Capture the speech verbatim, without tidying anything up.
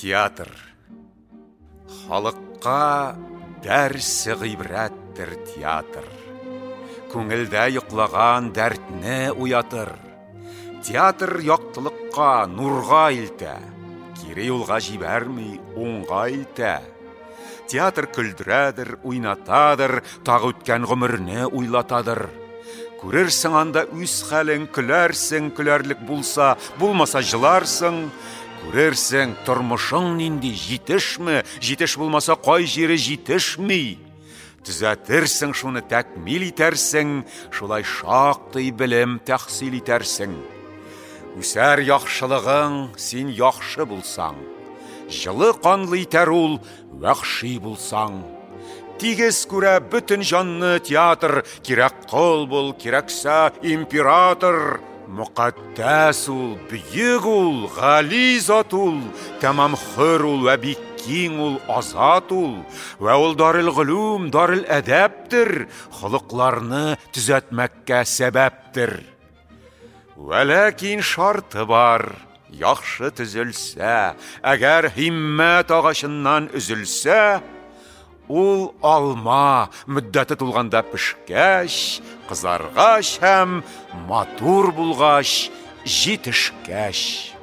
Театр. Халыққа дәрсі ғибрәттір театр. Көңілдә йоқлаған дәртне уятыр. Театр яқтылыққа, нұрға илтә. Кире юлға жибәрмей, оңға илтә. Театр күлдірәдір, уйнатадыр, тағы өткен ғұмырны уйлатадыр. Көрерсің анда үз хәлің, күләрсің, күләрлік булса, булмаса жыларсың. Көрерсің тұрмышың нинди житешме, житеш булмаса қай жері житешми. Түзәтерсің шуны тәкмил итәрсің, шулай шактый білім тәхсил итәрсің. Үсәр яхшылығың, син яхшы булсаң. Жылы қанлы итәр ул, вәхши булсаң. Тигез күрә бүтін жанны театр, кирәк қол бұл, кирәксә император. Мұқаддәс ул, бүйік ул, ғали зат ул, тәмам хөр ул, вә бик киң ул, азат ул. Вә ул дарыл ғылум, дарыл әдәптір, хылықларны түзәтмәккә сәбәптір. Вәләкин шарты бар, яхшы түзілсә, әгәр химмәт ағашыннан үзілсә, ул алма мүддәті тулғанда пішкәш, қызарғаш һәм матур булғаш житішкәш.